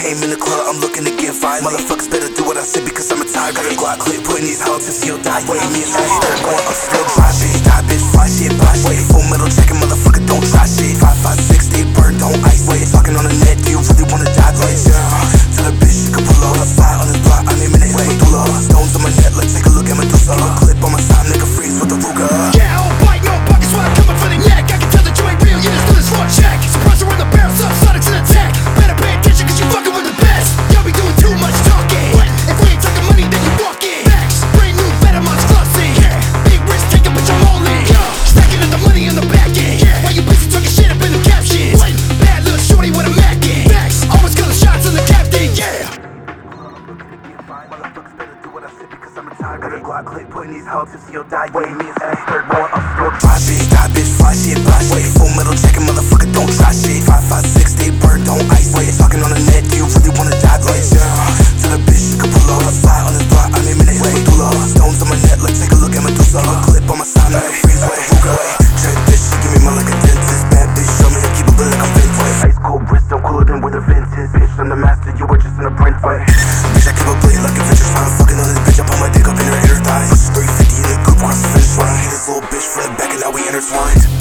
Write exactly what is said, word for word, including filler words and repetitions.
came in the club, I'm looking to get violent. Motherfuckers better do what I say because I'm a tiger. Got a Glock clip, putting these hoes to see you die. Wait, me and they're going up, still drive bitch, die bitch, fly shit, buy shit. Full metal checking, motherfucker, don't try shit. Five, five, six, they burn, don't ice. Wait, talking on the net, do you really wanna die, bitch? Yeah, tell a bitch she can pull up. Fire on this block, I'm aiming it, wait, do love. Stones on my neck, let's take a look at Medusa. Clip on my side, nigga, freeze with the Ruger. Yeah, I don't bite, no pockets when I'm coming for the neck. I can tell that you ain't real, you just do this for a check. Suppressor on the barrel, subsonics in attack. Better pay attention cause you fucking with the best. Y'all be doing too much talking. What? If we ain't talking money, then you walk in. Facts, brand new, better months glossy. Yeah, big risk taking, but you're all in. Yo, stacking up the money in the back end. Yeah, while you busy talking shit up in the captions. What? Bad little shorty with a Mac in. Facts, always calling shots on the captain, yeah. Got a Glock clip, putting these hoes to see you die. Wait, me and Sally third going up, still drive bitch, die bitch, fly shit, buy shit. Full metal checking, motherfucker, don't try shit. Five, five, six, they burn, don't ice. Wait, talking on the net, do you really wanna die, bitch? Yeah, tell a bitch she can pull up. Fire on this block, I'm aiming it, wait, do love. Stones on my neck, let's take a look at Medusa. Clip on my side, nigga, freeze with the Ruger. Check this, she give me my like a dentist. Bad bitch, show me how keep a bill like I'm vintage. Ice cold wrist, I'm cooler than with a vintage. Bitch, I'm the master, you were just in a print fight. Bitch, I keep a blade like a vintage. Tryna fucking on this bitch, I put my dick up in her inner thighs. three fifty in the coupe, cross the finish line. Hit this little bitch from the back and now we intertwined.